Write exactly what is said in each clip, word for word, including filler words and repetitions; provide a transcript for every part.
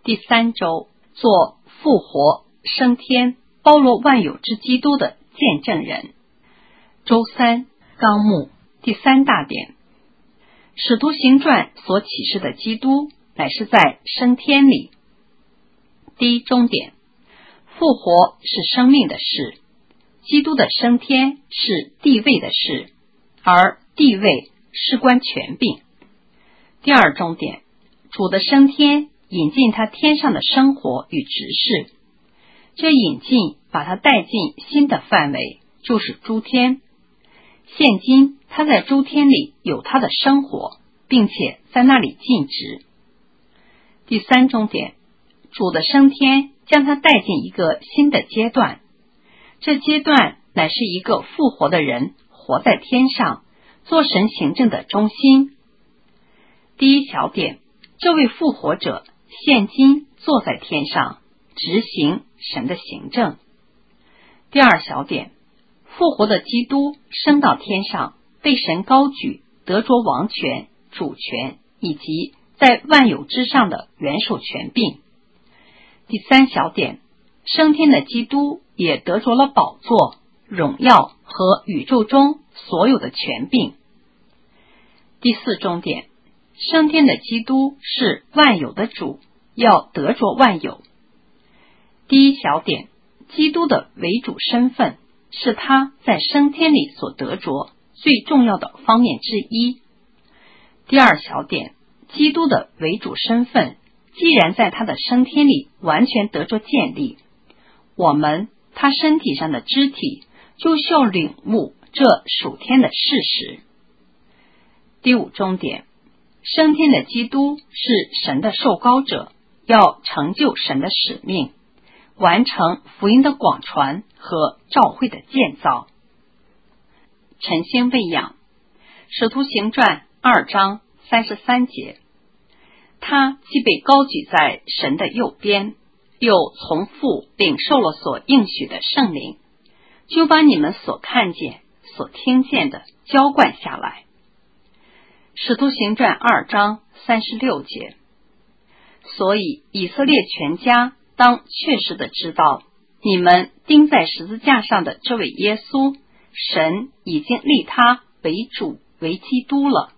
第三周做复活、升天、包罗万有之基督的见证人。周三纲目第三大点，使徒行传所启示的基督乃是在升天里。第一中点，复活是生命的事，基督的升天是地位的事，而地位事关权柄。第二中点，主的升天引进他天上的生活与职事，这引进把他带进新的范围，就是诸天。现今他在诸天里有他的生活，并且在那里尽职。第三中点，主的升天将他带进一个新的阶段，这阶段乃是一个复活的人活在天上，做神行政的中心。第一小点，这位复活者现今坐在天上，执行神的行政。第二小点，复活的基督升到天上，被神高举，得着王权、主权以及在万有之上的元首权柄。第三小点，升天的基督也得着了宝座、荣耀和宇宙中所有的权柄。第四中点，升天的基督是万有的主，要得着万有。第一小点，基督的为主身份是他在升天里所得着最重要的方面之一。第二小点，基督的为主身份既然在他的升天里完全得着建立，我们他身体上的肢体就需要领悟这属天的事实。第五中点，升天的基督是神的受膏者，要成就神的使命，完成福音的广传和教会的建造。晨星喂养，使徒行传二章三十三节，他既被高举在神的右边，又从父领受了所应许的圣灵，就把你们所看见、所听见的浇灌下来。使徒行传二章三十六节，所以以色列全家当确实的知道，你们钉在十字架上的这位耶稣，神已经立他为主为基督了。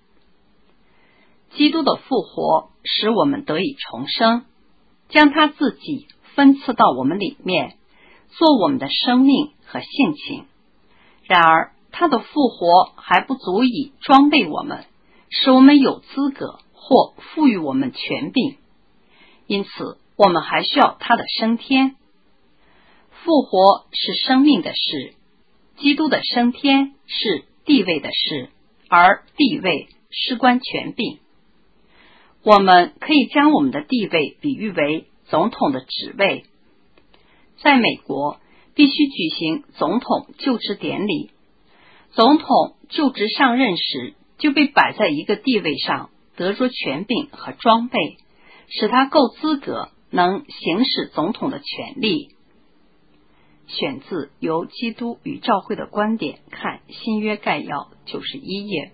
基督的复活使我们得以重生，将他自己分赐到我们里面，做我们的生命和性情。然而他的复活还不足以装备我们，使我们有资格或赋予我们权柄，因此我们还需要他的升天。复活是生命的事，基督的升天是地位的事，而地位事关权柄。我们可以将我们的地位比喻为总统的职位。在美国必须举行总统就职典礼，总统就职上任时就被摆在一个地位上，得着权柄和装备，使他够资格能行使总统的权利。选自由基督与教会的观点看新约概要九十一页。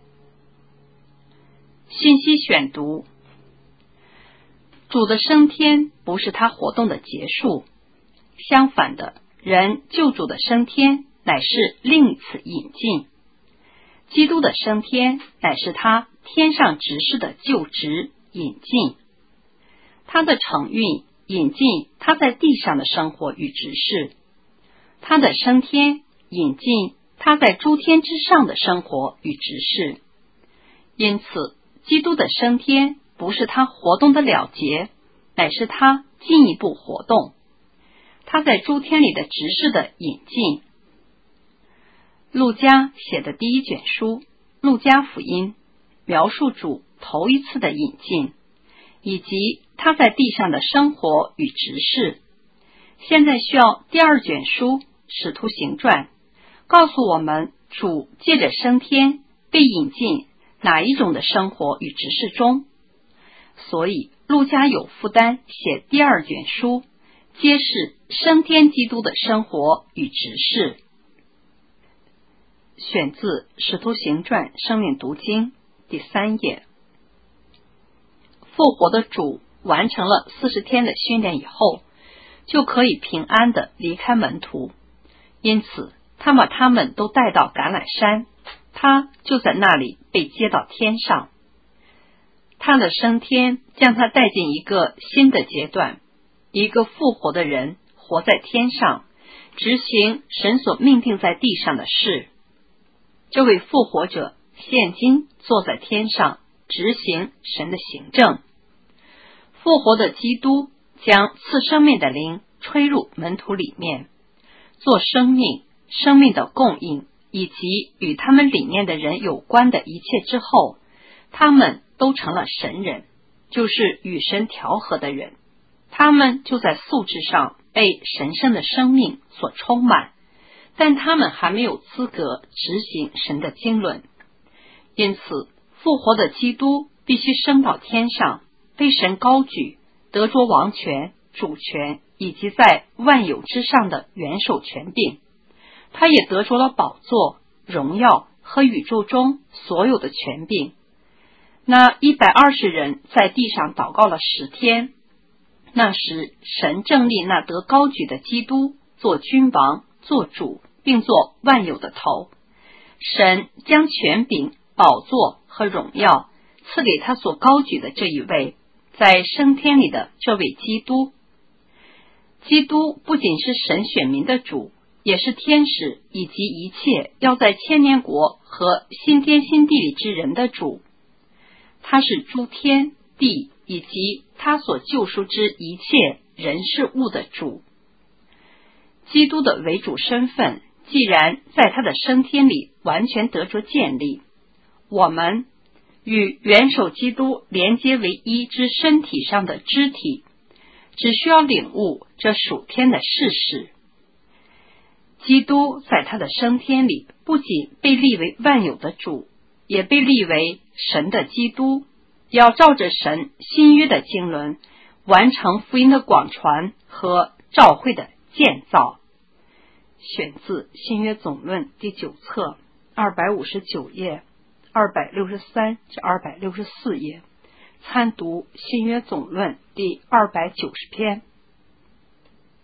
信息选读，主的升天不是他活动的结束，相反的，人救主的升天乃是另一次引进。基督的升天乃是他天上执事的就职引进，他的承运引进他在地上的生活与执事，他的升天引进他在诸天之上的生活与执事。因此基督的升天不是他活动的了结，乃是他进一步活动，他在诸天里的执事的引进。路加写的第一卷书路加福音描述主头一次的引进，以及他在地上的生活与执事。现在需要第二卷书使徒行传告诉我们主借着升天被引进哪一种的生活与执事中。所以路加有负担写第二卷书，揭示升天基督的生活与执事。选自使徒行传生命读经第三页。复活的主完成了四十天的训练以后，就可以平安的离开门徒。因此他把他们都带到橄榄山，他就在那里被接到天上。他的升天将他带进一个新的阶段，一个复活的人活在天上，执行神所命定在地上的事。这位复活者现今坐在天上，执行神的行政。复活的基督将赐生命的灵吹入门徒里面，做生命、生命的供应以及与他们里面的人有关的一切之后，他们都成了神人，就是与神调和的人。他们就在素质上被神圣的生命所充满，但他们还没有资格执行神的经纶。因此复活的基督必须升到天上，被神高举，得着王权、主权以及在万有之上的元首权柄。他也得着了宝座、荣耀和宇宙中所有的权柄。那一百二十人在地上祷告了十天，那时神正立那得高举的基督做君王、做主，并做万有的头。神将权柄、宝座和荣耀赐给他所高举的这一位，在升天里的这位基督。基督不仅是神选民的主，也是天使以及一切要在千年国和新天新地里之人的主。他是诸天地以及他所救赎之一切人事物的主。基督的为主身份既然在他的升天里完全得着建立，我们与元首基督连接为一之身体上的肢体，只需要领悟这属天的事实。基督在他的升天里不仅被立为万有的主，也被立为神的基督，要照着神新约的经纶完成福音的广传和教会的建造。选自新约总论第九册二百五十九页、二百六十三至二百六十四页，参读新约总论第二百九十篇。